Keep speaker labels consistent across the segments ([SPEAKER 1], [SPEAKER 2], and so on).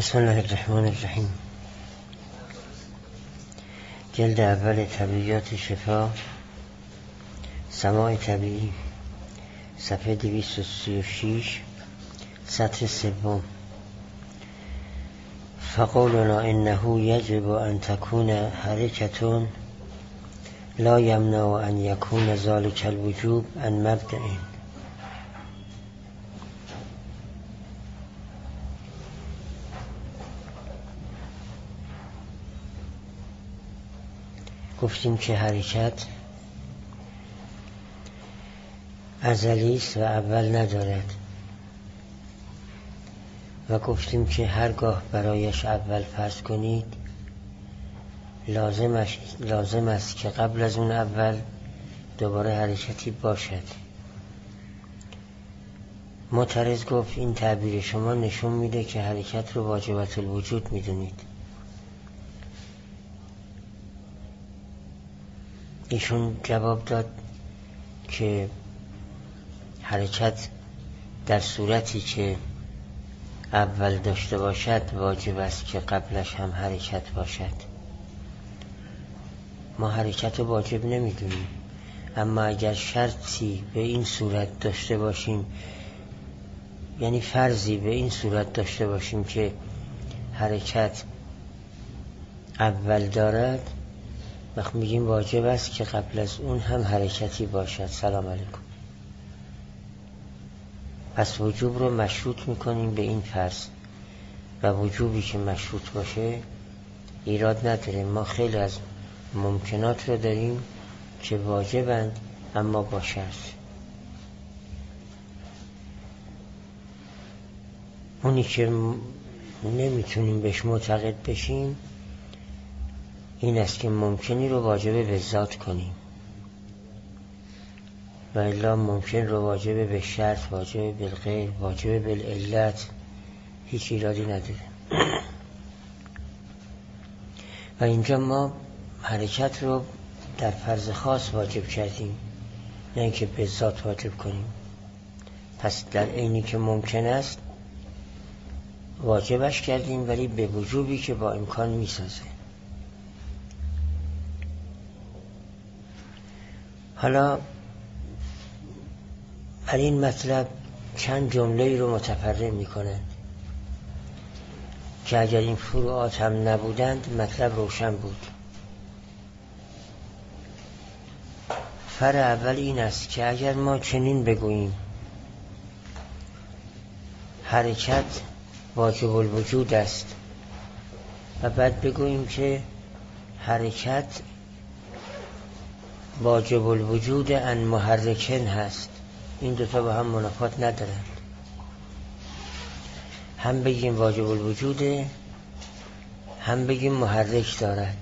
[SPEAKER 1] بسم الله الرحمن الرحیم. جلد اول طبیعیات شفا، سماع طبیعی، صفحه 236، سطر سوم. فقولنا انه یجب ان تكون حرکة لا یمنع ان یکون ذلك الوجوب عن مبدأ. گفتیم که حرکت ازلی است و اول ندارد و گفتیم که هرگاه برایش اول فرض کنید لازم است که قبل از اون اول دوباره حرکتی باشد. معترض گفت این تعبیر شما نشون میده که حرکت رو واجبت الوجود میدونید. ایشون جواب داد که حرکت در صورتی که اول داشته باشد واجب است که قبلش هم حرکت باشد. ما حرکت رو واجب نمیدونیم، اما اگر شرطی به این صورت داشته باشیم، یعنی فرضی به این صورت داشته باشیم که حرکت اول دارد، وقت میگیم واجب است که قبل از اون هم حرکتی باشد. سلام علیکم. پس وجوب رو مشروط میکنیم به این فرض و وجوبی که مشروط باشه ایراد نداره. ما خیلی از ممکنات رو داریم که واجبند اما با شرط. اونی که نمیتونیم بهش معتقد بشیم این است که ممکنی رو واجب به ذات کنیم و الا ممکن رو واجب به شرط، واجب بالغیر، واجب بالعلت هیچ ایرادی نداره. و اینجا ما حرکت رو در فرض خاص واجب کردیم، نه اینکه به ذات واجب کنیم. پس در عینی که ممکن است واجبش کردیم، ولی به وجوبی که با امکان میسازه. حالا بر این مطلب چند جمله رو متفرع میکنند که اگر این فروعات هم نبودند مطلب روشن بود. فرع اول این است که اگر ما چنین بگوییم حرکت واجب الوجود است و بعد بگوییم که حرکت واجب الوجود ان محرکن هست، این دوتا با هم منافات ندارند. هم بگیم واجب الوجوده، هم بگیم محرک دارد.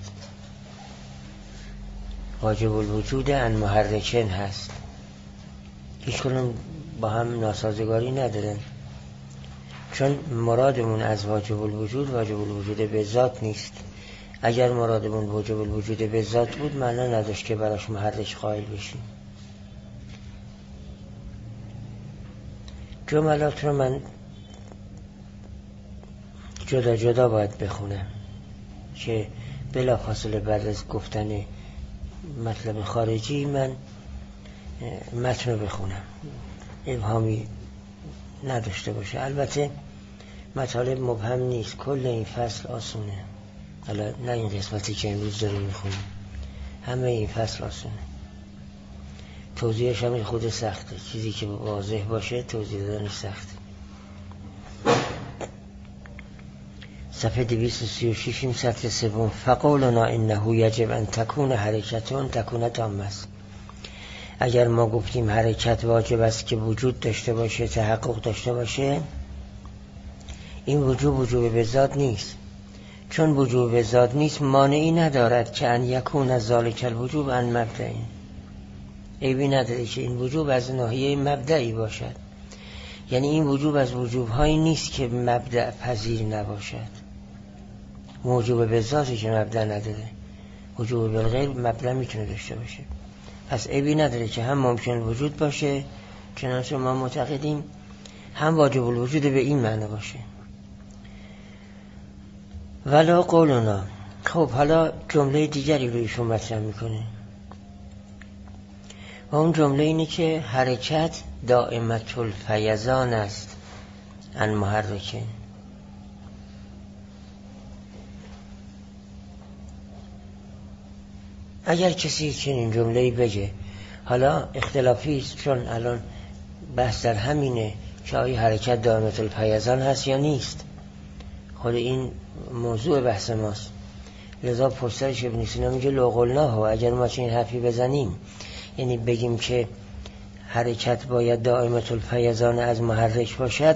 [SPEAKER 1] واجب الوجود ان محرکن هست، هیچ کنون با هم ناسازگاری ندارن، چون مرادمون از واجب الوجود به ذات نیست. اگر مرادمون واجب الوجود به ذات بود معنا نداشت که براش محرک قائل بشیم. جملات رو من جدا جدا باید بخونم که بلا فاصله بعد از گفتن مطلب خارجی من متن رو بخونم، ابهامی نداشته باشه. البته مطالب مبهم نیست، کل این فصل آسونه. حالا نه این قسمتی که امروز داریم میخونیم، همه این فصل آسونه. توضیحش هم خود سخته، چیزی که واضح باشه توضیح دادنش سخته. صفحه 236 این سطر سوم. فقولنا انه یجب ان تکون حرکتون تکون تام است. اگر ما گفتیم حرکت واجب است که وجود داشته باشه، تحقق داشته باشه، این وجوب به ذات نیست. چون وجوب به ذات نیست مانعی ندارد که ان یکون از ذالک الوجوب عن مبدأ، عیبی نداره که این وجوب از ناحیه مبدئی باشد. یعنی این وجوب از وجوبهایی نیست که مبدأ پذیر نباشد. موجوب به ذاتی که مبدأ نداره، وجوب بالغیر مبدأ میتونه داشته باشه. پس عیبی نداره که هم ممکن وجود باشه، چنانچه ما معتقدیم، هم واجب الوجود به این معنی باشه. ولا قولنا. خب حالا جمله دیگری رو ایشون مطرح میکنه و اون جمله اینه که حرکت دائمة الفیضان است عن محرکه. اگر کسی چنین جمله‌ای بگه، حالا اختلافی است چون الان بحث در همینه که آیا حرکت دائمة الفیضان هست یا نیست. خود این موضوع بحث ماست. لذا پرسرش ابن سینا میگه لو قلناه، اگر ما چنین حرفی بزنیم، یعنی بگیم که حرکت باید دائمة الفیضان از محرک باشد،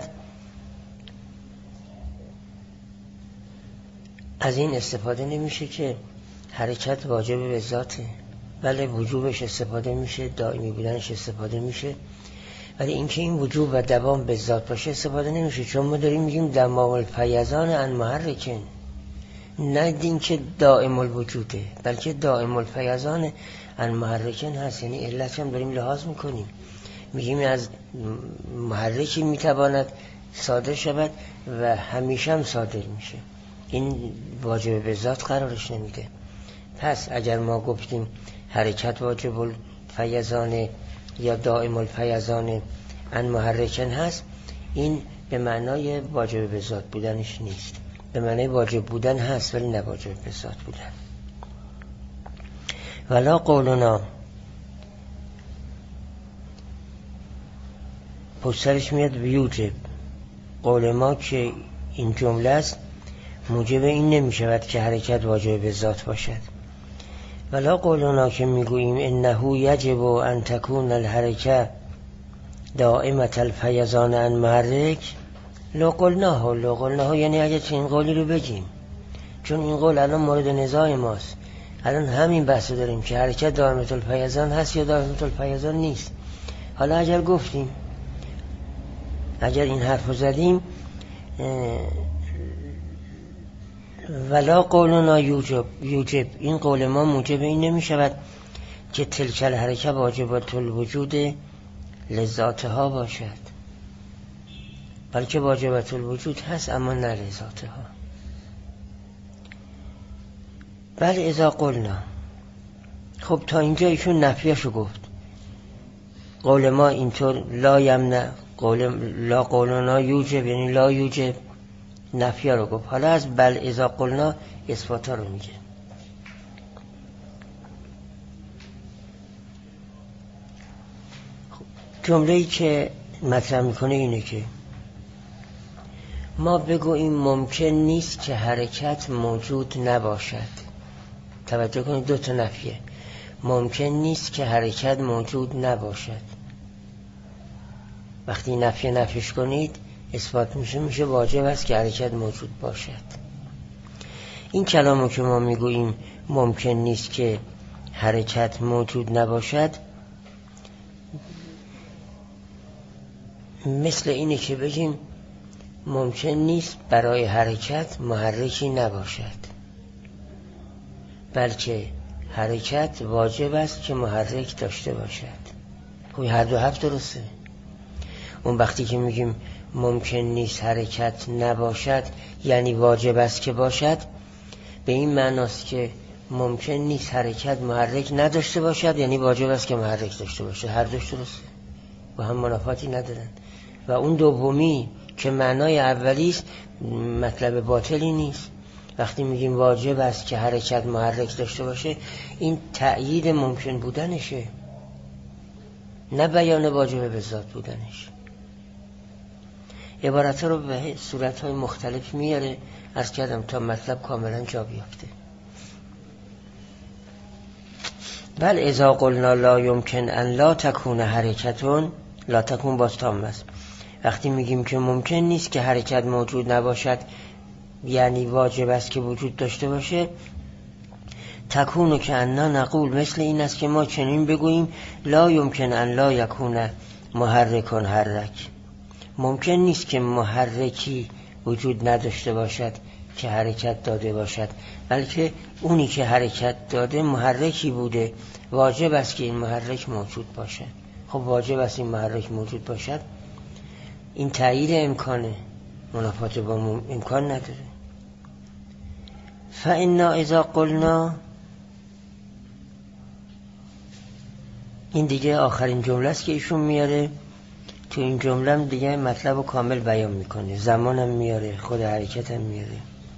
[SPEAKER 1] از این استفاده نمیشه که حرکت واجب به ذاته. بله وجوبش استفاده میشه، دائمی بودنش استفاده میشه، ولی اینکه این وجوب و دوام به ذات باشه استفاده نمیشه، چون ما داریم میگیم دوام الفیضان عن محرکن، نه اینکه دائم الوجوده، بلکه دائم الفیضان عن محرکن هست. یعنی علت هم داریم لحاظ میکنیم، میگیم از محرکی میتواند صادر شود و همیشه هم صادر میشه. این واجب به ذات قرارش نمیده. پس اگر ما گفتیم حرکت واجب الفیضان یا دائم الفیضان عن محرکن هست، این به معنای واجب به ذات بودنش نیست، به معنای واجب بودن هست ولی نه واجب به ذات بودن. ولا قولنا، پسرش میاد بیوجب. قول ما که این جمله است موجب این نمی شود که حرکت واجب به ذات باشد. ولا قولنا که میگوییم انه یجب ان تکون الحرکه دائمة الفیضان عن محرک، لو قلناه یعنی اگر این قولی رو بگیم، چون این قول الان مورد نزاع ماست، الان همین بحث داریم که حرکت دائمة الفیضان هست یا دائمة الفیضان نیست. حالا اگر گفتیم، اگر این حرف رو زدیم ولا قولنا یوجب، این قول ما موجب این نمی شود که تلک الحرکه واجبات الوجود لذاتها باشد، بلکه واجبات الوجود هست اما نه لذاتها. بل اذا قلنا. خب تا اینجا ایشون نفیشو گفت. قول ما اینطور لا یمنع، لا قولنا یوجب یعنی لا یوجب، نفیا رو گفت. حالا از بل اذا قلنا اثباتا رو میگه. جمله‌ای که مطرح میکنه اینه که ما بگوییم ممکن نیست که حرکت موجود نباشد. توجه کنید دو تا نفیه. ممکن نیست که حرکت موجود نباشد. وقتی نفیش کنید اثبات میشه واجب است که حرکت موجود باشد. این کلامو که ما میگوییم ممکن نیست که حرکت موجود نباشد، مثل اینه که بگیم ممکن نیست برای حرکت محرکی نباشد، بلکه حرکت واجب است که محرک داشته باشد. خب هر دو حرف درسته. اون وقتی که میگیم ممکن نیست حرکت نباشد یعنی واجب است که باشد، به این معناست که ممکن نیست حرکت محرک نداشته باشد یعنی واجب است که محرک داشته باشد. هر دوش درسته و هم منافاتی ندارن. و اون دومی که معنای اولی است مطلب باطلی نیست. وقتی میگیم واجب است که حرکت محرک داشته باشه، این تأیید ممکن بودنشه، نه بیان واجب به ذات بودنش. عبارت رو به صورتهای مختلف میاره، عرض کردم تا مطلب کاملا جا بیافته. بل اذا قلنا لا یمکن ان لا تکون حرکتون، لا تکون باز تام است. وقتی میگیم که ممکن نیست که حرکت موجود نباشد یعنی واجب است که وجود داشته باشه، تکونو که انا نقول، مثل این است که ما چنین بگوییم لا یمکن ان لا یکون محرکون حرک، ممکن نیست که محرکی وجود نداشته باشد که حرکت داده باشد، بلکه اونی که حرکت داده محرکی بوده، واجب است که این محرک موجود باشد. خب واجب است این محرک موجود باشد، این تأیید امکانه، منافات با امکان نداره. فإنا اذا قلنا، این دیگه آخرین جمله است که ایشون میاره. تو این جمله هم دیگه مطلب رو کامل بیان میکنه، زمانم میاره، خود حرکتم میاره.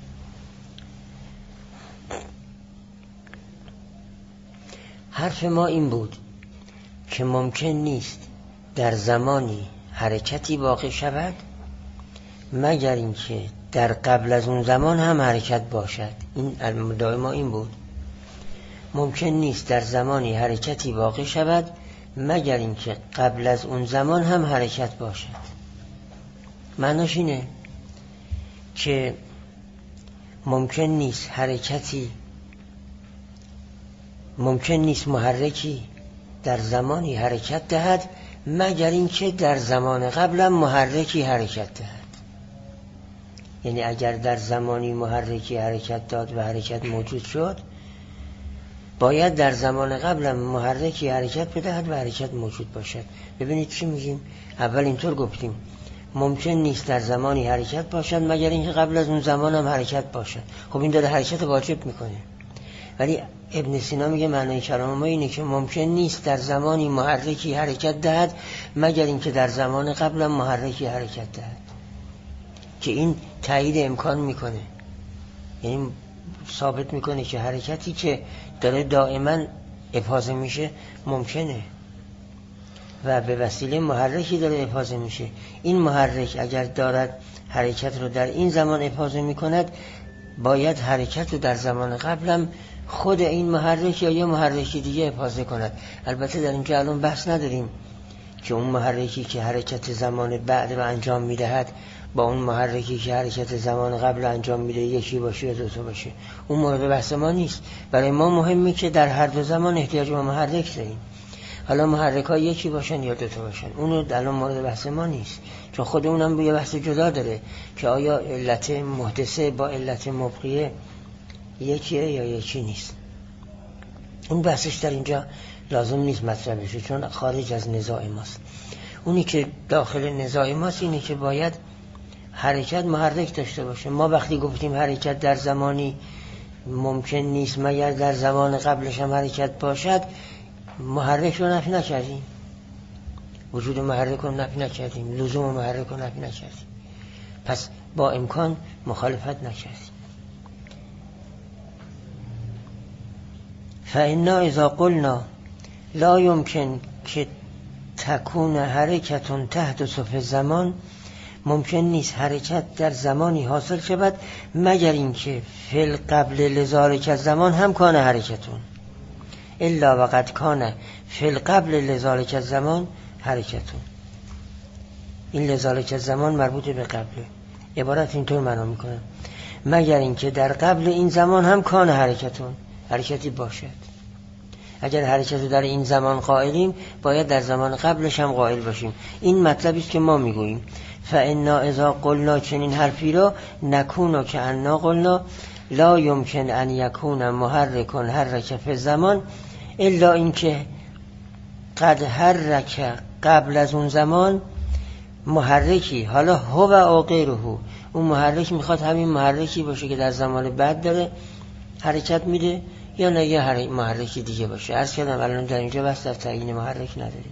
[SPEAKER 1] حرف ما این بود که ممکن نیست در زمانی حرکتی واقع شود مگر اینکه در قبل از اون زمان هم حرکت باشد. این مدعای ما این بود، ممکن نیست در زمانی حرکتی واقع شود مگر اینکه قبل از اون زمان هم حرکت باشد. معناش اینه که ممکن نیست محرکی در زمانی حرکت دهد مگر اینکه در زمان قبلم محرکی حرکت دهد. یعنی اگر در زمانی محرکی حرکت داد و حرکت موجود شد، باید در زمان قبلم محرکی حرکت بدهد و حرکت موجود باشد. ببینید چی میگیم؟ اول اینطور گفتیم ممکن نیست در زمانی حرکت باشد مگر اینکه قبل از اون زمان هم حرکت باشد. خب این داره حرکت واجب میکنه. ولی ابن سینا میگه معنای کلام ما اینه که ممکن نیست در زمانی محرکی حرکت دهد مگر اینکه در زمان قبلم محرکی حرکت دهد، که این تایید امکان میکنه. یعنی ثابت میکنه که حرکتی که داره دائما افاضه میشه ممکنه و به وسیله محرکی داره افاضه میشه. این محرک اگر دارد حرکت رو در این زمان افاضه میکند، باید حرکت رو در زمان قبلم خود این محرک یا یه محرکی دیگه افاضه کند. البته در اینجا الان بحث نداریم که اون محرکی که حرکت زمان بعد رو انجام میدهد با اون محرکی که حرکت زمان قبل انجام میده یکی باشه یا دوتا باشه. اون مورد بحث ما نیست. برای ما مهمه که در هر دو زمان احتیاج به محرک داریم. حالا محرک ها یکی باشن یا دوتا باشن، اونو الان مورد بحث ما نیست، چون خود اونم یه بحث جدا داره که آیا علت محدثه با علت مبقیه یکیه یا یکی نیست. اون بحثش در اینجا لازم نیست مطرح بشه، چون خارج از نزاع ماست. اونی که داخل نزاع ماست اینه که باید حرکت محرک داشته باشه. ما وقتی گفتیم حرکت در زمانی ممکن نیست مگر در زمان قبلش هم حرکت باشد، محرک رو نفی نکردیم، وجود محرک رو نفی نکردیم، لزوم محرک رو نفی نکردیم، پس با امکان مخالفت نکردیم. فإنا اذا قلنا لا يمكن که تکون حرکت تحدث فی الزمان، ممکن نیست حرکت در زمانی حاصل شود مگر اینکه فی القبل لذالک الزمان هم کان حرکتون، الا وقد کان فی القبل لذالک الزمان حرکتون. این لذالک الزمان مربوط به قبله. عبارت اینطور معنا میکنه مگر اینکه در قبل این زمان هم کان حرکتون، حرکتی باشد. اگر حرکت در این زمان قائلیم، باید در زمان قبلش هم قائل باشیم. این مطلبی است که ما میگوییم فإنا اذا قلنا، چنین حرفی را نکون که انا قلنا لا یمکن ان یکون محرک حرک فی الزمان الا اینکه قد حرک قبل از اون زمان محرکی، حالا هو و غیره، اون محرک میخواد همین محرکی باشه که در زمان بعد داره حرکت میده یا نه یه محرکی دیگه باشه. عرض کردم الان در اینجا بس در تعیین محرک نداریم.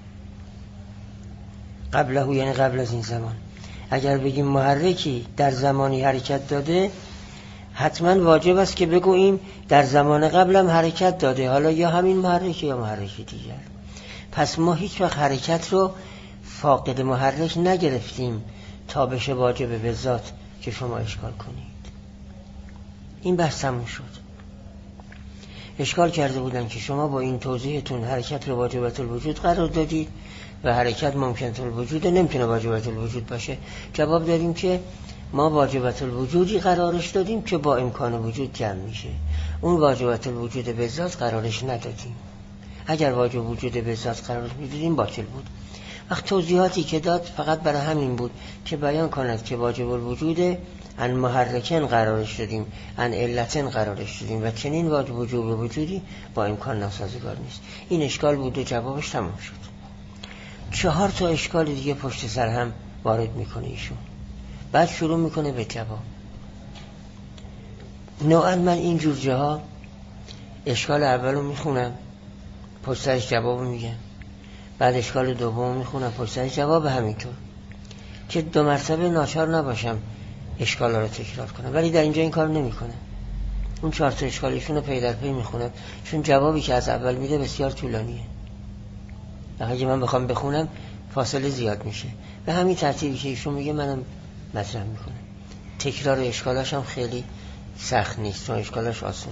[SPEAKER 1] قبله یعنی قبل از این زمان. اگر بگیم محرکی در زمانی حرکت داده، حتما واجب است که بگوییم در زمان قبلم حرکت داده، حالا یا همین محرک یا محرکی دیگر. پس ما هیچ وقت حرکت رو فاقد محرک نگرفتیم تا بشه واجب به ذات که شما اشکال کنید. این بحث تموم شد. اشکال کرده بودن که شما با این توضیحتون حرکت رو واجبت الوجود قرار دادید و حرکت ممکنه الوجود نمیتونه واجبت الوجود باشه. جواب دادیم که ما واجبت الوجودی قرارش دادیم که با امکان وجود جمع میشه. اون واجبت الوجود به ذات قرارش ندادیم. اگر واجب وجود به ذات قرارش میدادیم باطل بود. وقت توضیحاتی که داد فقط برای همین بود که بیان کند که واجب الوجود ان محرکن قرارش دادیم، ان علتن قرارش دادیم و چنین واجب وجوب وجودی با امکان ناسازگار نیست. این اشکال بود و جوابش تمام شد. 4 تا اشکال دیگه پشت سر هم وارد میکنه ایشون. بعد شروع میکنه به جواب. نوعا من این جور جاها اشکال اولو میخونم پشت سرش جواب میگم، بعد اشکال دوم میخونم پشت سرش جواب، همینطور که 2 مرتبه ناچار نباشم اشکال رو تکرار کنم. ولی در اینجا این کار نمیکنم، اون 4 تا اشکالشون رو پی در پی میخونم، چون جوابی که از اول میده بسیار طولانیه. اگه من بخوام بخونم فاصله زیاد میشه. به همین ترتیبی که ایشون میگه منم مطرح میکنم. تکرار اشکالاش هم خیلی سخت نیست، چون اشکالاش آسونه،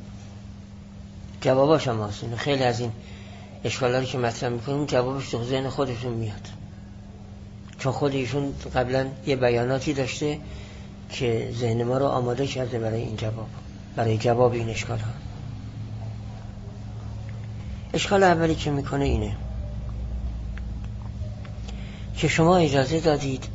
[SPEAKER 1] جواباش هم آسونه. خیلی از این اشکالایی که مطرح میکنیم جوابش تو ذهن خودشون میاد، چون خود ایشون قبلا یه بیاناتی داشته که ذهن ما رو آماده کرده برای این جواب، برای جواب این اشکال ها. اشکال اولی که میکنه اینه که شما اجازه دادید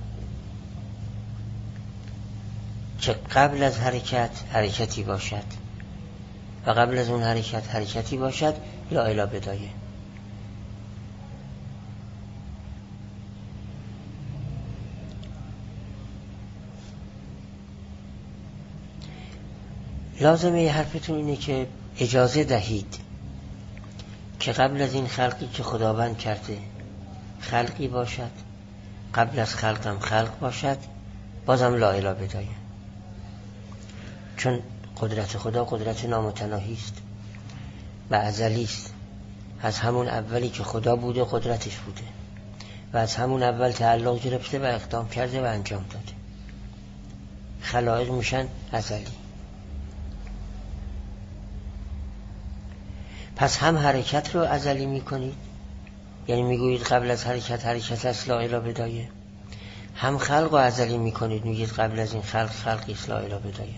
[SPEAKER 1] که قبل از حرکتی باشد و قبل از اون حرکتی باشد لا اله بدایه. لازمه یه حرفتون اینه که اجازه دهید که قبل از این خلقی که خداوند کرده خلقی باشد، قبل از خلقم خلق باشد، بازم لا اله بدایه. چون قدرت خدا قدرت نامتناهی است و ازلی است. از همون اولی که خدا بوده قدرتش بوده و از همون اول تعلق گرفته و اقدام کرده و انجام داده. خلائق میشن ازلی. پس هم حرکت رو ازلی میکنید، یعنی میگویید قبل از حرکت است لا اله بدایه، هم خلق رو ازلی میکنید، میگید قبل از این خلقی است لا اله بدایه.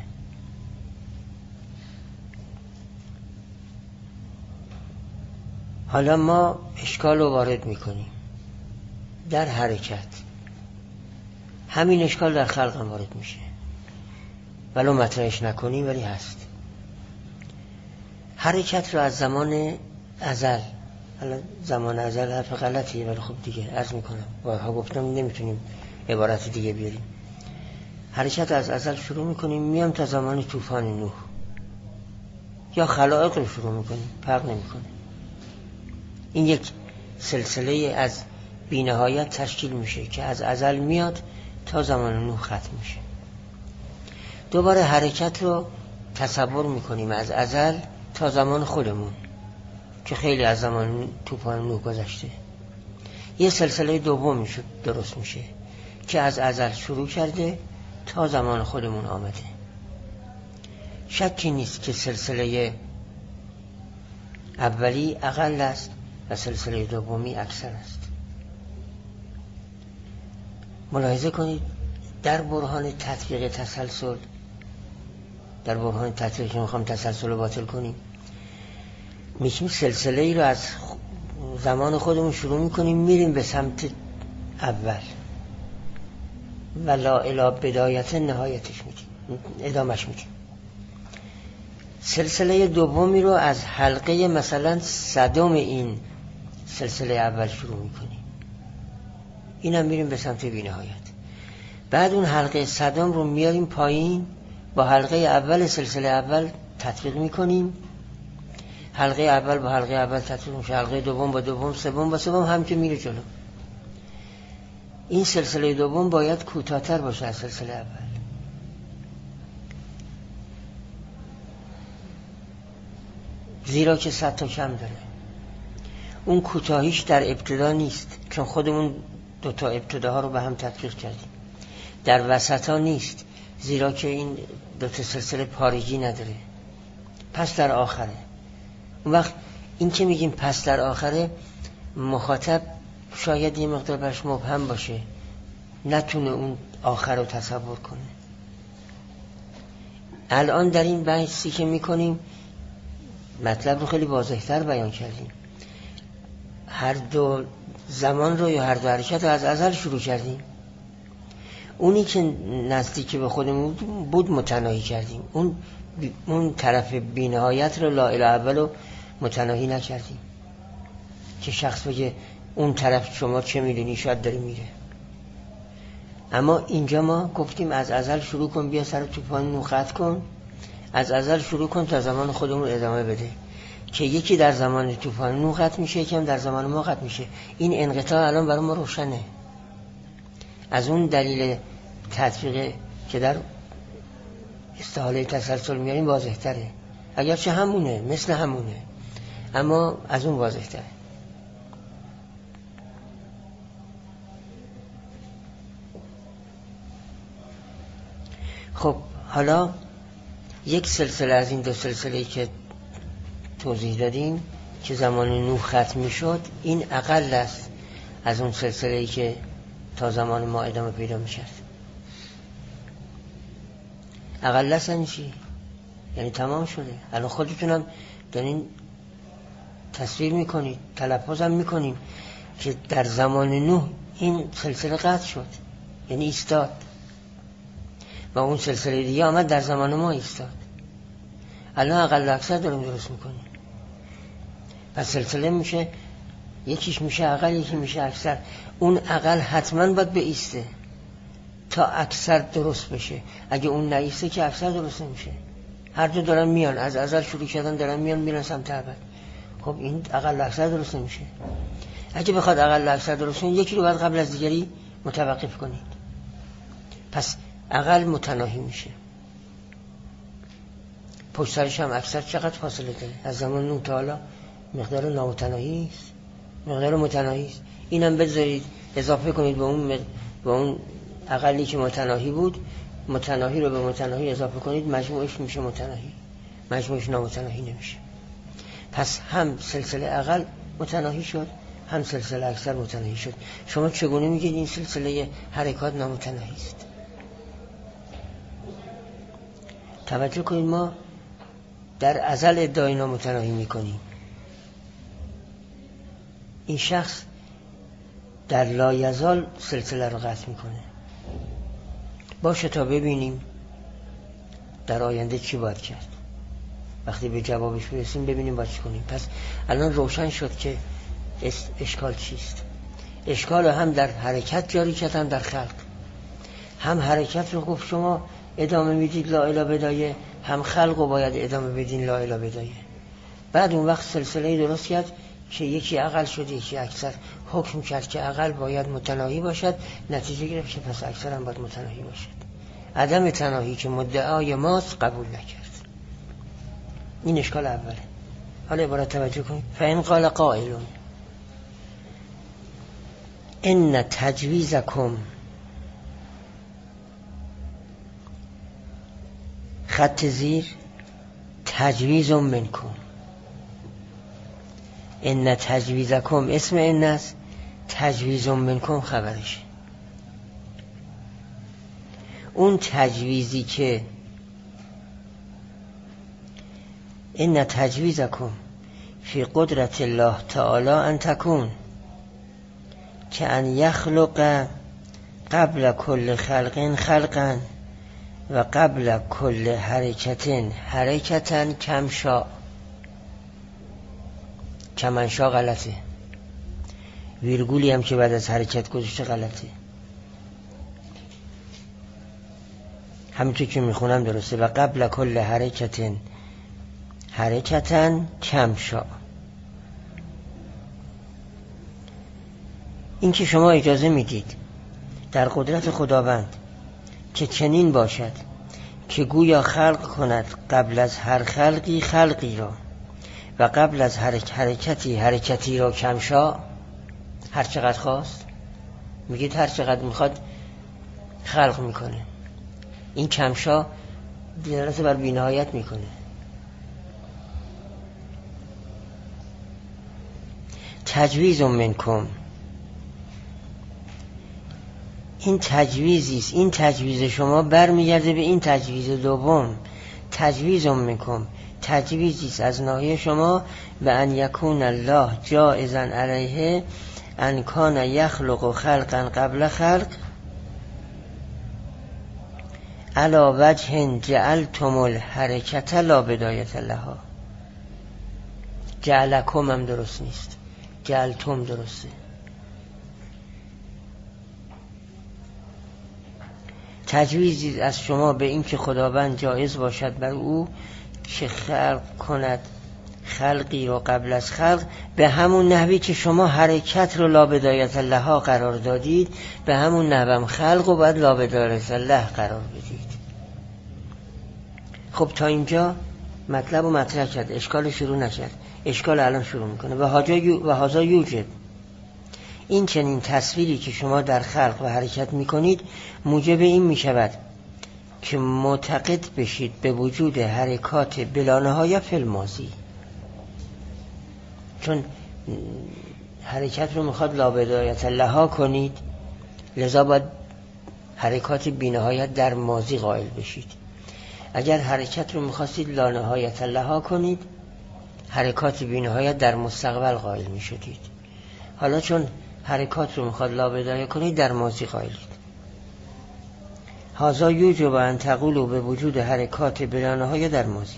[SPEAKER 1] حالا ما اشکال رو وارد میکنیم در حرکت، همین اشکال در خلق هم وارد میشه، ولو مطرحش نکنیم ولی هست. حرکت رو از زمان ازل، حالا زمان ازل حرف غلطیه ولی خب دیگه عرض میکنم، بارها گفتم نمیتونیم عبارت دیگه بیاریم. حرکت از ازل شروع میکنیم میام تا زمان طوفان نوح، یا خلائق رو شروع میکنیم، فرق نمیکنه. این یک سلسله از بی‌نهایت تشکیل میشه که از ازل میاد تا زمان نوح ختم میشه. دوباره حرکت رو تصور میکنیم از ازل تا زمان خودمون که خیلی از زمان طوفان نوح گذشته. یه سلسله دوم درست میشه که از ازل شروع کرده تا زمان خودمون آمده. شکی نیست که سلسله اولی اقل است و سلسله دومی اکثر است. ملاحظه کنید در برهان تطبیق تسلسل، در برهان تطبیق که میخوام تسلسل رو باطل کنیم، میشیم سلسله ای رو از زمان خودمون شروع میکنیم میریم به سمت اول و لا اله بدایت نهایتش میدیم، ادامش میدیم. سلسله دومی رو از حلقه مثلا صدم این سلسله اول شروع میکنیم، اینم میریم به سمت بی نهایت. بعد اون حلقه صدم رو میاریم پایین، با حلقه اول سلسله اول تطبیق میکنیم، حلقه اول با حلقه اول تطبیق میشه، حلقه دوم با دوم، سوم با سوم، هم که میره جلو. این سلسله دوم باید کوتاه‌تر باشه از سلسله اول، زیرا که 100 تا کم داره. اون کوتاهیش در ابتدا نیست، چون خودمون 2 تا ابتداها رو به هم تطبیق کردیم. در وسطا نیست، زیرا که این 2 تا سلسله پارگی نداره. پس در آخره. اون وقت این که میگیم پس در آخره، مخاطب شاید یه مقدار برش مبهم باشه، نتونه اون آخر رو تصور کنه. الان در این بحثی که میکنیم مطلب رو خیلی واضح‌تر بیان کردیم. هر دو زمان رو یا هر دو حرکت رو از ازل شروع کردیم. اونی که نزدیک به خودمون بود متناهی کردیم، اون طرف بی‌نهایت رو لا اله اول رو متناهی نکردیم که شخص بگه اون طرف شما چه میدونی، شاید داری میره. اما اینجا ما گفتیم از ازل شروع کن، بیا سر طوفان نوح قطع کن از ازل شروع کن تا زمان خودمون ادامه بده، که یکی در زمان طوفان نوح قطع میشه، یکی هم در زمان ما قطع میشه. این انقطاع الان برای ما روشنه. از اون دلیل تطبیق که در استحاله تسلسل میاریم واضح تره، اگرچه همونه، مثل همونه، اما از اون واضح تره. خب حالا یک سلسله از این دو سلسله‌ای که توضیح دادیم که زمان نوح ختم میشد، این اقل است از اون سلسله‌ای که تا زمان ما ادامه پیدا میشد. اقل است یعنی چی؟ یعنی تمام شده. الان خودتونم دارین تصویر میکنید، تلفظ هم میکنیم که در زمان نوح این سلسله قطع شد، یعنی ایستاد، و اون سلسله دیگه آمد در زمان ما ایستاد. الان اقل اکثر داریم درست میکنیم. پس سلسله میشه، یکیش میشه اقل، یکی میشه اکثر. اون اقل حتما باید بایسته تا اکثر درست بشه. اگه اون نایسته که اکثر درست نمیشه. هر دو دارن میان، از ازل شروع کردن دارن میان میرن سمت ابد. خب این اقل اکثر درست نمیشه. اگه بخواد اقل اکثر درست کنید، یکی رو باید قبل از دیگری متوقف کنید. پس اقل متناهی میشه، پشت سرش هم اکثر چقدر فاصله داره؟ از زمان نوح تا حالا مقدار نامتناهی است، مقدار متناهی است. اینم بذارید اضافه کنید به اون اقلی که متناهی بود، متناهی رو به متناهی اضافه کنید، مجموعش میشه متناهی، مجموعش نامتناهی نمیشه. پس هم سلسله اقل متناهی شد، هم سلسله اکثر متناهی شد. شما چگونه میگید این سلسله حرکات نامتناهی است؟ توجه کنید، ما در ازل ادعای نامتناهی میکنیم. این شخص در لایزال سلسله رو قطع میکنه. باشه تا ببینیم در آینده چی باید کرد. وقتی به جوابش برسیم ببینیم باید چی کنیم. پس الان روشن شد که اشکال چیست. اشکال هم در حرکت جاری کرد، هم در خلق. هم حرکت رو گفت شما ادامه میدید لا اله بدایه، هم خلق رو باید ادامه بدین لا اله بدایه. بعد اون وقت سلسله درست کرد که یکی اقل شد یکی اکثر. حکم کرد که اقل باید متناهی باشد، نتیجه گرفت که پس اکثر هم باید متناهی باشد. عدم تناهی که مدعای ماست قبول نکرد. این اشکال اوله. حالا عبارت توجه کنید. فإن قال قائل ان تجویزکم، خط زیر، تجویز منکم. ان تجویزکم اسم ان است، تجویز منکم خبرش. اون تجویزی که ان تجویزکم فی قدرت الله تعالی ان تکون که ان یخلق قبل کل خلق خلقا و قبل کل حرکت حرکتا کمشا. کمنشا غلطه، ویرگولی هم که بعد از حرکت گذاشته غلطه. همینطور که میخونم درسته. و قبل کل حرکت حرکتا کمشا. این که شما اجازه میدید در قدرت خداوند که چنین باشد که گویا خلق کند قبل از هر خلقی خلقی را و قبل از حرکتی را کمشا، هر چقدر خواست. میگید هر چقدر میخواد خلق میکنه. این کمشا دلالت بر بی‌نهایت میکنه. تجویز منکم، این تجویزی است. این تجویز شما برمیگرده به این تجویز دوم. تجویز منکم تجویزی است از ناحیه شما به ان یکون الله جائزا علیه ان کان یخلق خلقا قبل خلق علی وجه جعلتم الحرکت لا بدایت لها. جعلکم هم درست نیست، جعلتم درسته. تجویزی از شما به این که خداوند جایز باشد بر او که خلق کند خلقی رو قبل از خلق، به همون نحوی که شما حرکت رو لابدایت الله قرار دادید، به همون نحوم خلق رو باید لابدایت الله قرار بدید. خب تا اینجا مطلب رو مطرح کرد، اشکال شروع نکرد، اشکال الان شروع میکنه. و هذا یوجب، این چنین تصویری که شما در خلق و حرکت میکنید موجب این میشود که معتقد بشید به وجود حرکات بلانه‌های فی الماضی، چون حرکت رو میخواد لابدایت الله کنید، لذا باید حرکات بینهایت در ماضی قائل بشید. اگر حرکت رو میخواستید لانهایت الله کنید، حرکات بینهایت در مستقبل قائل میشدید. حالا چون حرکات رو میخواد لابدایه کنید، در ماضی قائلید. هذا یوجب ان تقولوا به وجود حرکات بلانه‌های در ماضی،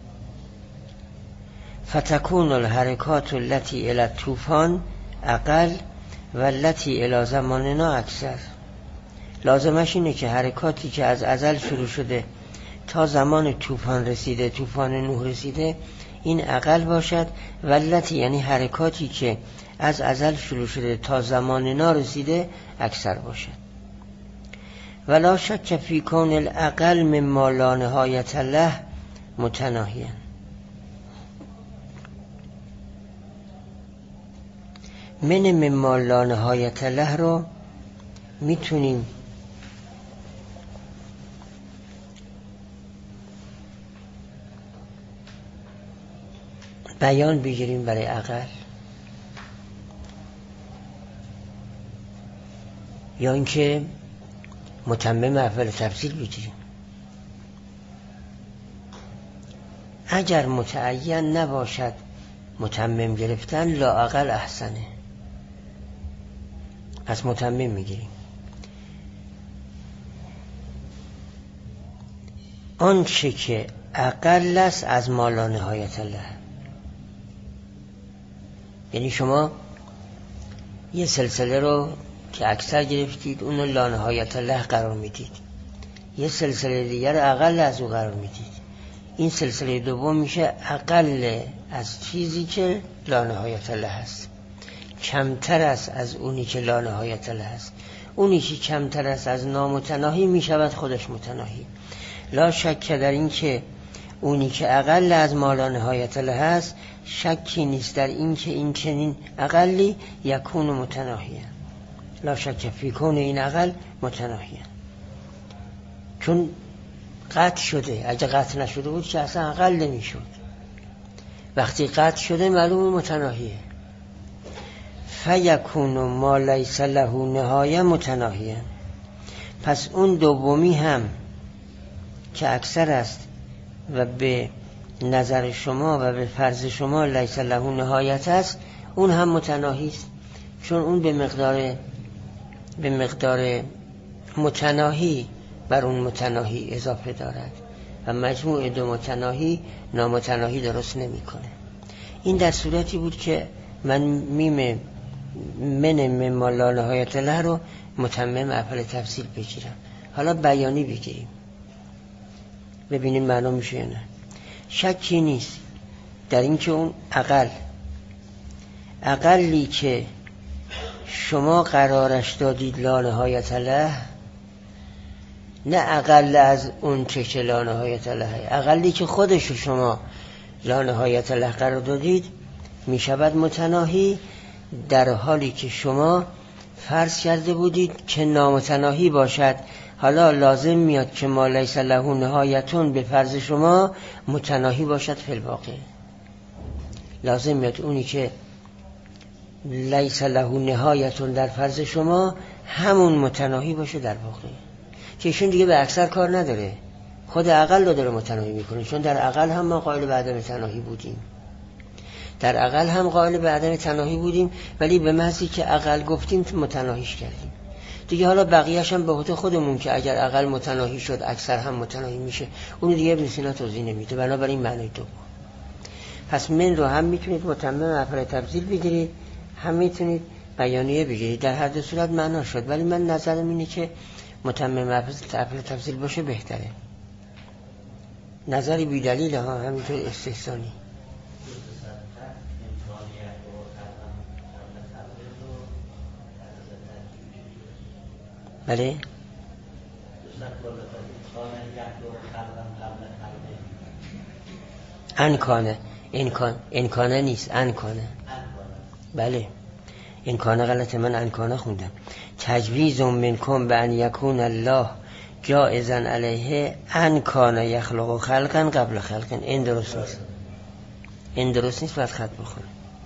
[SPEAKER 1] فتكون الحرکات التي الى الطوفان اقل و التي الى زماننا اکثر. لازمش اینه که حرکاتی که از ازل شروع شده تا زمان طوفان رسیده، طوفان نوح رسیده، این اقل باشد، و التي یعنی حرکاتی که از ازل شروع شده تا زماننا رسیده اکثر باشد. ولا شک فی کون الاقل مما لا نهایت له متناهیا. من مما لا نهایت له رو میتونیم بیان بگیریم برای اقل، یا اینکه متمم اول تفصیل بگیریم. اگر متعین نباشد متمم گرفتن، لا اقل احسنه، پس متمم میگیریم. آنچه که اقل است از ما لا نهایت الله، یعنی شما یه سلسله رو که اکثر گرفتید اون رو لا نهایت الله قرار میدید، یه سلسله دیگر اقل از او قرار میدید. این سلسله دوم میشه اقل از چیزی که لا نهایت الله هست، کمتر است از اونی که لا نهایت الله هست. اونی که کمتر است از نامتناهی میشود خودش متناهی. لا شک در این که اونی که اقل از ما لا نهایت الله هست، شکی نیست در این که این چنین اقلی یکون متناهی. لا شک فی کون این اقل متناهی، چون قطع شده. اگه قطع نشده بود که اصلا اقل نمیشد. وقتی قطع شده معلوم متناهیه. فیکون ما لیس له نهایه متناهیه. پس اون دومی هم که اکثر است و به نظر شما و به فرض شما لیس له نهایت است، اون هم متناهی است، چون اون به مقدار متناهی بر اون متناهی اضافه دارد و مجموع دو متناهی نامتناهی درست نمی کنه. این در صورتی بود که من میم من مما لا نهایت له رو متمم اول تفصیل بگیرم. حالا بیانی بگیریم ببینیم معلوم میشه یا نه. شکی نیست در این که اون اقلی که شما قرارش دادید لا نهایت له، نه اقل از اون که لا نهایت له، اقلی که خودش شما لا نهایت له قرار دادید می شود متناهی، در حالی که شما فرض کرده بودید که نامتناهی باشد. حالا لازم میاد که ما لیس له نهایتون به فرض شما متناهی باشد فی الواقع. لازم میاد اونی که لیس له نهایتون در فرض شما همون متناهی باشه در واقع، که ایشون دیگه به اکثر کار نداره، خود اقل رو داره متناهی میکنه. چون در اقل هم ما قائل به عدم تناهی بودیم، در اقل هم قائل به عدم تناهی بودیم، ولی به محضی که اقل گفتیم متناهیش کردیم دیگه. حالا بقیه‌اش هم به خود خودمون که اگر اقل متناهی شد اکثر هم متناهی میشه، اون دیگه ابن سینا توضیح نمیده. بنابراین معنی دو. پس من رو هم میتونید متمم اول تفضیل بگیرید، هم میتونید بیانیه بگیرید. در هر دو صورت معنا شد. ولی من نظرم اینه که متمم تفصیل باشه بهتره. نظری بی دلیل ها، همینطور استحسانی. بله انکانه نیست، انکانه. بله انکانه غلطه، من انکانه خوندم. تجویز منکم به ان یکون الله جائزا علیه انکانه یخلق خلقا قبل خلقا. این درست نیست، این درست نیست، باید خط بخونه.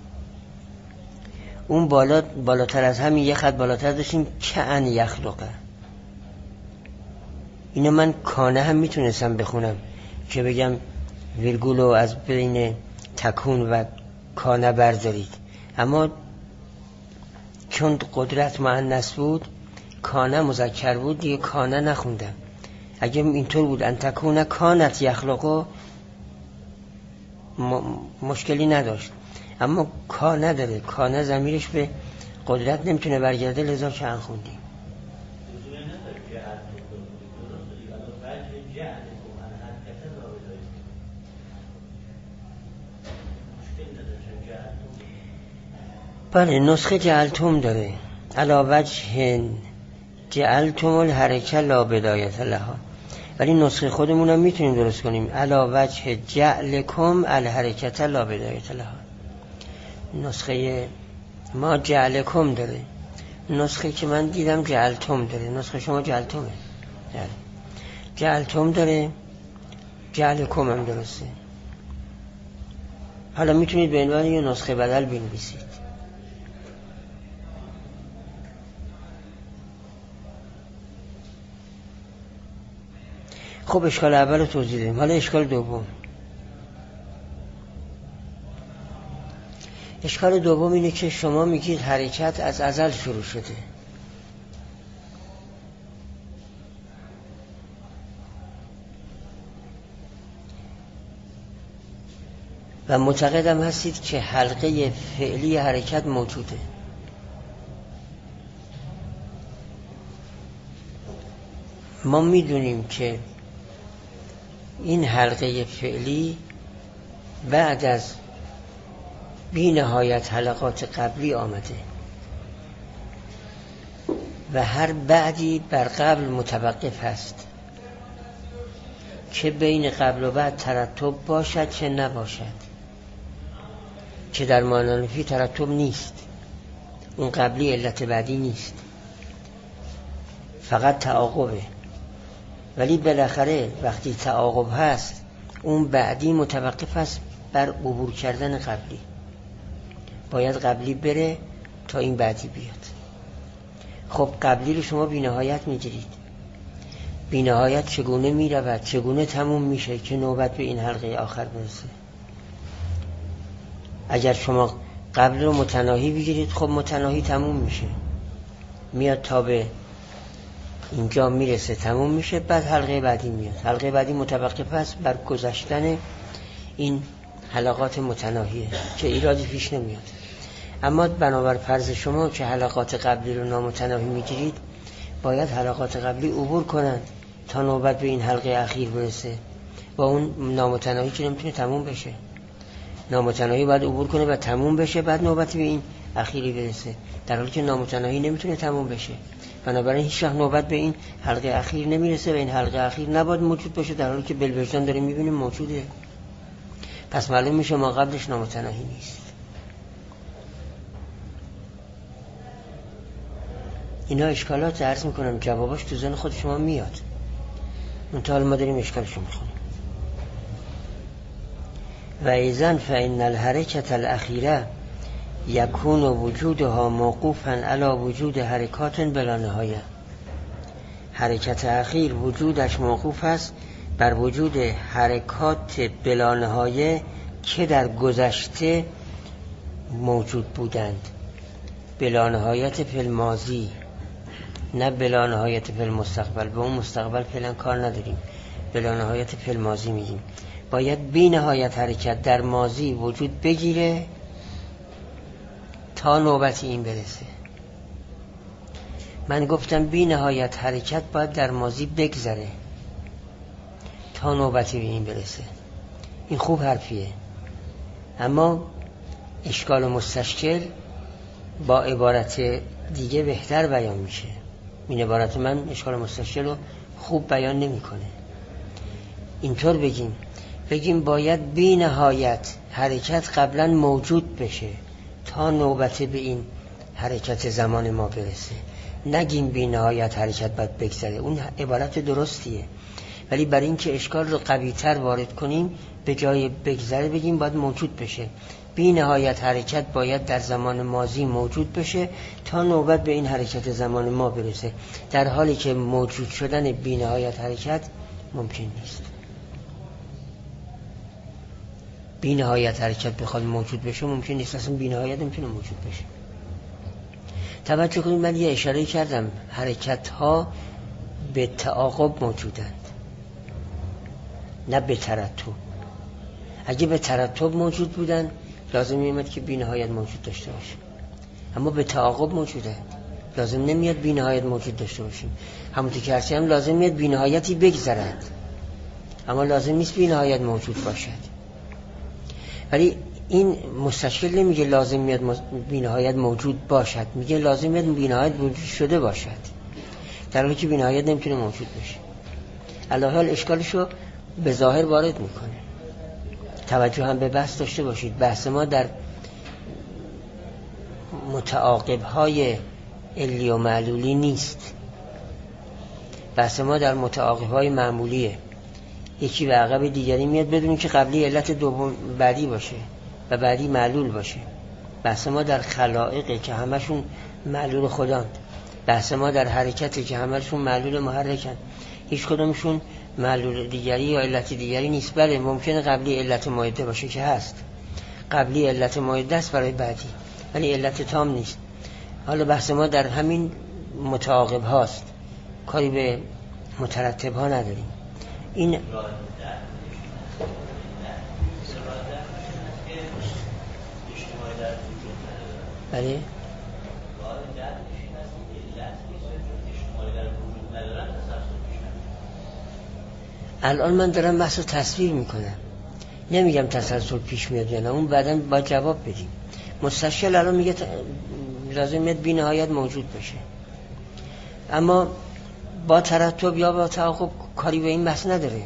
[SPEAKER 1] اون بالاتر از همین یه خط بالاتر داشتیم که ان یخلقه. اینو من کانه هم میتونستم بخونم که بگم ویرگولو از بین تکون و کانه بردارید، اما چون قدرت مؤنث بود، کانه مذکر بود، دیگه کانه نخوندم. اگه اینطور بود ان تکون کانت یخلقو مشکلی نداشت، اما کانه داره، کانه ضمیرش به قدرت نمیتونه برگرده، لذا چند خوندیم. بله نسخه جعلتم داره، علا وجه جعلتم الحرکه لا بدایت لها، ولی نسخه خودمون هم میتونیم درست کنیم علا وجه جعلکم الحرکه لا بدایت لها. نسخه ما جعلکم داره، نسخه که من دیدم جعلتم داره، نسخه شما جعلتمه. جعلتم داره، جعلکم هم درسته. حالا میتونید به عنوان یه نسخه بدل بنویسید. خب اشکال اول رو توضیح دادیم، حالا اشکال دوم. اشکال دوم اینه که شما میگید حرکت از ازل شروع شده. و معتقدم هستید که حلقه فعلی حرکت موجوده. ما میدونیم که این حلقه فعلی بعد از بی نهایت حلقات قبلی آمده و هر بعدی بر قبل متوقف هست، چه بین قبل و بعد ترتب باشد چه نباشد. که در معنی ترتب نیست، اون قبلی علت بعدی نیست، فقط تعاقبه. ولی بالاخره وقتی تعاقب هست، اون بعدی متوقف است بر عبور کردن قبلی. باید قبلی بره تا این بعدی بیاد. خب قبلی رو شما بی نهایت میگیرید، بی نهایت چگونه میرود، چگونه تموم میشه که نوبت به این حلقه آخر برسه. اگر شما قبل رو متناهی بگیرید، خب متناهی تموم میشه، میاد تا به اینجا میرسه، تموم میشه، بعد حلقه بعدی میاد. حلقه بعدی متوقف است بر گذشتن این حلقات متناهیه که ایرادی پیش نمیاد. اما بنابر فرض شما که حلقات قبلی رو نامتناهی میگیرید، باید حلقات قبلی عبور کنند تا نوبت به این حلقه اخیر برسه. با اون نامتناهی که نمیتونه تموم بشه، نامتناهی باید عبور کنه و تموم بشه، بعد نوبت به این اخیری برسه، در حالی که نامتناهی نمیتونه تموم بشه. بنابراین هیچ وقت نوبت به این حلقه اخیر نمیرسه و این حلقه اخیر نباید موجود باشه، در حالی که بالوجدان داریم میبینیم موجوده. پس معلوم میشه ما قبلش نامتناهی نیست. اینا اشکالات عرض میکنم، جواباش تو ذهن خود شما میاد، منتها ما داریم اشکالشو میخونیم. و ایزن فإن الحرکت الاخیره یکون وجودها موقوفا علی وجود حرکات بلا نهایه. حرکت اخیر وجودش موقوف است بر وجود حرکات بلا نهایه که در گذشته موجود بودند. بلا نهایت فی الماضی، نه بلا نهایت فی المستقبل. به اون مستقبل فعلا کار نداریم، بلا نهایت فی الماضی میگیم. باید بی نهایت حرکت در ماضی وجود بگیره تا نوبت این برسه. من گفتم بی نهایت حرکت باید در ماضی بگذره تا نوبتی به این برسه. این خوب حرفیه، اما اشکال مستشکل با عبارت دیگه بهتر بیان میشه. این عبارت من اشکال مستشکل رو خوب بیان نمیکنه. اینطور بگیم باید بی نهایت حرکت قبلا موجود بشه تا نوبت به این حرکت زمان ما برسه. نگیم بی نهایت حرکت باید بگذره، اون عبارت درستیه، ولی برای اینکه اشکال رو قوی‌تر وارد کنیم به جای بگذره بگیم باید موجود بشه. بی نهایت حرکت باید در زمان ماضی موجود بشه تا نوبت به این حرکت زمان ما برسه، در حالی که موجود شدن بی نهایت حرکت ممکن نیست. بی نهایت حرکت بخواد موجود بشه ممکن نیست، اصلا بی نهایت نمیتونه موجود بشه. توجه کنید، من یه اشاره کردم حرکت ها به تعاقب موجودند، نه به ترتب. اگه به ترتب موجود بودن لازم میاد که بی نهایت موجود داشته باشیم، اما به تعاقب موجوده، لازم نمیاد بی نهایت موجود داشته باشیم. همونطور که هرچی هم لازم میاد بی نهایتی بگذرد، اما لازم نیست بی نهایت موجود باشد. ولی این مستشکل نمیگه لازم میاد بی نهایت موجود باشد، میگه لازم میاد بی نهایت وجود شده باشد، در حالی که بی نهایت نمیتونه موجود بشه. علاوه اشکالشو به ظاهر وارد میکنه. توجه هم به بحث داشته باشید، بحث ما در متعاقب‌های علی و معلولی نیست، بحث ما در متعاقب‌های معمولیه. یکی به عقب دیگری میاد بدون که قبلی علت دوم بعدی باشه و بعدی معلول باشه. بحث ما در خلائقه که همشون معلول خدان، بحث ما در حرکته که همشون معلول محرکن، هیچ کدومشون معلول دیگری یا علت دیگری نیست. بله ممکنه قبلی علت مایده باشه که هست، قبلی علت مایده است برای بعدی، ولی علت تام نیست. حالا بحث ما در همین متعاقب هاست، کاری به مترتب ها نداریم. این بله الان من دارم بحث رو تصویر میکنم، نمیگم تسلسل پیش میاد یا نه، اون بعداً با جواب بدیم. مستشکل الان میگه لازم میاد بی نهایت موجود بشه، اما با ترتب یا با تعاقب کاری به این بحث نداره.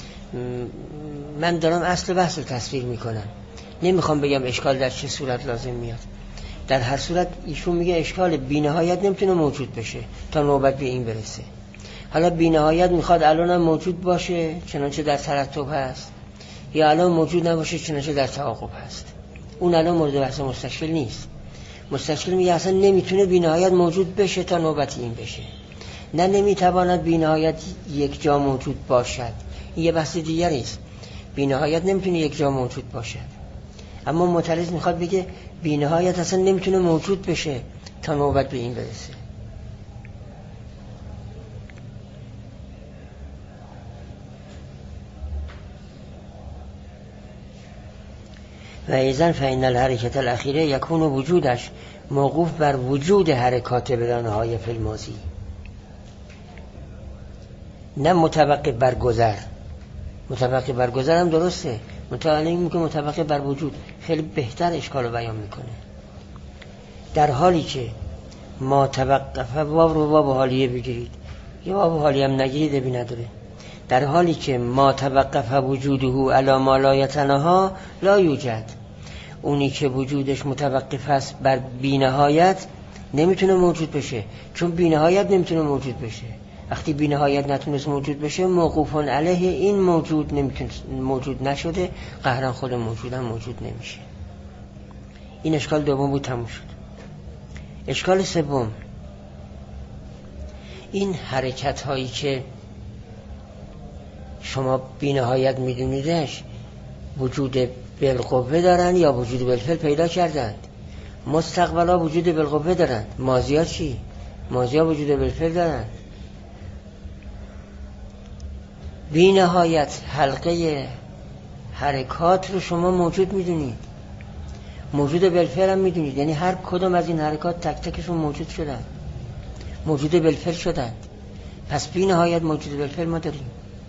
[SPEAKER 1] من دارم اصل بحث رو تصویر میکنم، نمیخوام بگم اشکال در چه صورت لازم میاد. در هر صورت ایشون میگه اشکال بی نهایت نمیتونه موجود بشه تا نوبت به این برسه. حالا بی نهایت میخواد الان هم موجود باشه چنانچه در ترتب هست، یا الان موجود نباشه چنانچه در تعاقب هست. اون الان مورد بحث مستشکل نیست. مستشکل میگه اصلا نمیتونه بی نهایت موجود بشه تا نوبت این بشه، نه نمیتواند بی نهایت یک جا موجود باشد. این یه بحث دیگری است. بی نهایت نمیتونه یک جا موجود باشد، اما معترض میخواد بگه بی نهایت اصلا نمیتونه موجود بشه تا نوبت به این برسه. و ایضا فإن الحرکت الاخیره یکون وجودش موقوف بر وجود حرکات بلا نهایه فی الماضی، نه متوقف بر گذر. متوقف بر گذر هم درسته، متعلق میگه متوقف بر وجود، خیلی بهتر اشکال رو بیان میکنه. در حالی که ما توقف، واو رو واو حالیه بگیرید، یا واو حالیه هم نگیرید ابی نداره. در حالی که ما توقف وجوده علی ما لا یتناها لا یوجد، اونی که وجودش متوقف است بر بی‌نهایت نمیتونه موجود بشه، چون بی‌نهایت نمیتونه موجود بشه. وقتی بی‌نهایت نتونست موجود بشه موقوفون علیه این موجود نمیتونه موجود نشده، قهرن خود موجودم موجود نمیشه. این اشکال دوم بود، تموم شد. اشکال سوم، این حرکت هایی که شما بی‌نهایت میدونیدش وجود بالقوه دارن یا وجود بالفعل پیدا کردند. مستقبلا وجود بالقوه دارن، ماضی‌ها چی؟ ماضی‌ها وجود بالفعل دارن. بی نهایت حلقه حرکات رو شما موجود میدونید، موجود بالفعل هم میدونید، یعنی هر کدوم از این حرکات تک تکشون موجود شدن. موجود بالفعل شدند. پس بی نهایت موجود بالفعل ما داریم.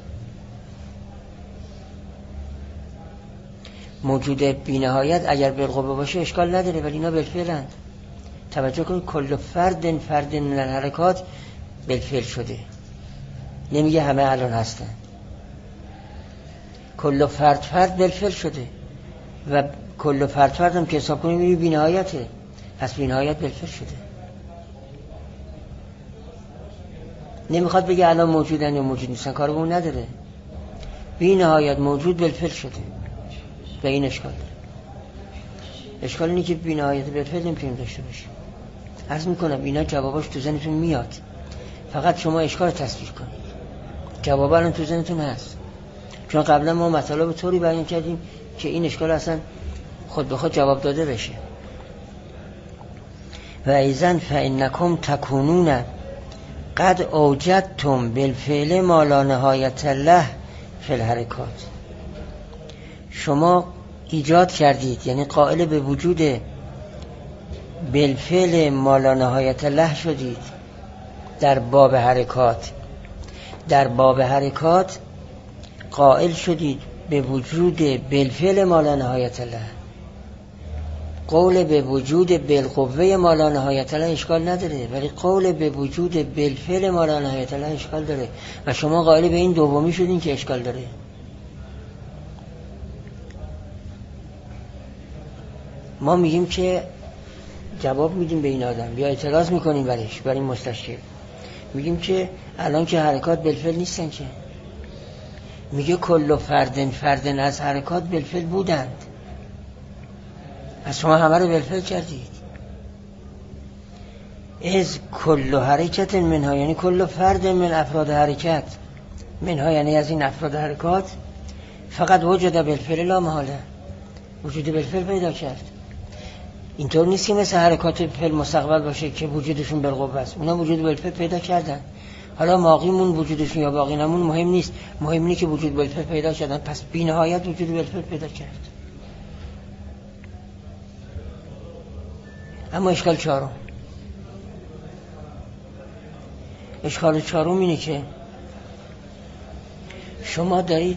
[SPEAKER 1] موجود بی نهایت اگر بالقوه باشه اشکال نداره، ولی اینا بالفعلند. توجه کنید کل فرد من الحرکات بالفعل شده، نمیگه همه الان هستن. کل فرد بالفعل شده و کل فرد هم که حساب کنیم میبینی بی نهایته. پس بی نهایت بالفعل شده. نمیخواد بگه الان موجودن یا موجود نیستن، کار به اون نداره. بی نهایت موجود بالفعل شده و این اشکال داره. اشکال اینه که بی نهایت بالفعل نمیتونیم داشته باشیم. عرض میکنم اینا جواباش تو ذهنتون میاد، فقط شما اشکال تصویر کنید. جواب الان تو ذهنتون هست، چون قبلا ما مطالب طوری بیان کردیم که این اشکال اصلا خود به خود جواب داده بشه. و ایذن فانکم تکونون قد اوجدتم بالفعل ما لا نهایت له فی الحرکات. شما ایجاد کردید، یعنی قائل به وجود بالفعل ما لا نهایت له شدید در باب حرکات. در باب حرکات قائل شدید به وجود بالفعل ما لا نهایت له. قول به وجود بالقوه ما لا نهایت له اشکال نداره، ولی قول به وجود بالفعل ما لا نهایت له اشکال داره و شما قائل به این دومی شدین که اشکال داره. ما میگیم که جواب میدیم به این آدم یا اعتراض میکنیم برش، برای مستشکل میگیم که الان که حرکات بالفعل نیستن، که میگه کل فردن از حرکات بالفعل بودند، پس شما همه رو بالفعل کردید. از کل حرکت منها، یعنی کل فرد من افراد حرکت، منها یعنی از این افراد حرکات، فقط وجود بالفعل لا محاله، وجود بالفعل پیدا کرد. اینطور نیست که مثل حرکات فعل مستقبل باشه که وجودشون بالقوه است. اونا وجود بالفعل پیدا کردن، حالا باقیمون وجودشون یا باقی نمون مهم نیست، مهم اینه که وجود بالفعل پیدا کردن. پس بی نهایت وجود بالفعل پیدا کرد. اما اشکال چهارم اینه که شما دارید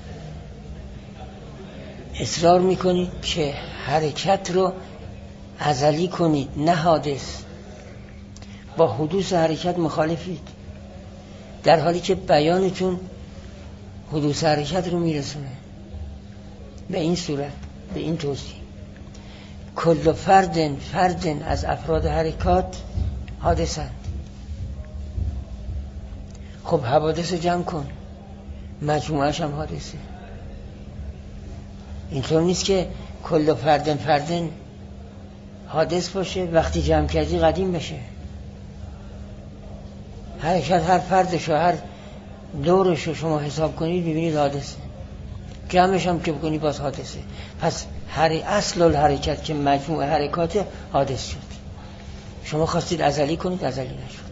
[SPEAKER 1] اصرار میکنید که حرکت رو ازلی کنید، نه حادث. با حدوث حرکت مخالفید، در حالی که بیانتون حدوث حرکت رو میرسونه. به این صورت، به این توضیح، کل فردن از افراد حرکات حادثند. خب حوادث رو جمع کن، مجموعش هم حادثه. اینطور نیست که کل فردن حادث باشه، وقتی جمع کردی قدیم بشه. حرکت هر فردش و هر دورش رو شما حساب کنید ببینید حادثه، جمعش هم که بکنی باز حادثه. پس اصل الحرکت که مجموع حرکات حادث شد. شما خواستید ازلی کنید، ازلی نشد.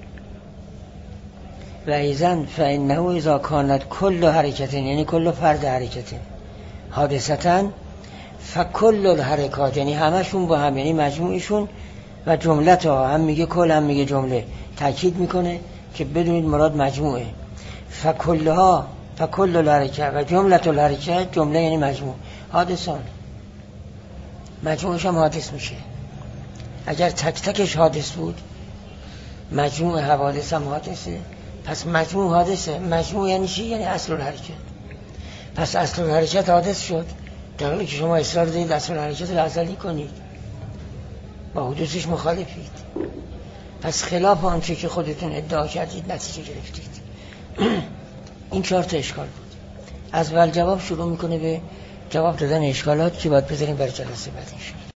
[SPEAKER 1] و ایذن فانه اذا کانت کل حرکت، یعنی کل فرد حرکت حادثتن، فکل الحرکات یعنی همشون با هم، یعنی مجموعشون و جملتها، هم میگه کل هم میگه جمله، تاکید میکنه که بدونید مراد مجموعه. فکل الحرکات و جملت الحرکات، جمله یعنی مجموع، حادثان، مجموعش هم حادث میشه. اگر تک تکش حادث بود، مجموع حوادث هم حادثه. پس مجموع حادثه. مجموع یعنی چی؟ یعنی اصل الحرکت. پس اصل الحرکت حادث شد، در حالی که شما اصرار دارید اصل الحرکت رو ازلی کنید، با حدوثش مخالفید. پس خلاف آنچه که خودتون ادعا کردید نتیجه گرفتید. این 4 اشکال بود. از ول جواب شروع میکنه به جواب دادن اشکالات که باید بذاریم برای جلسه بعد.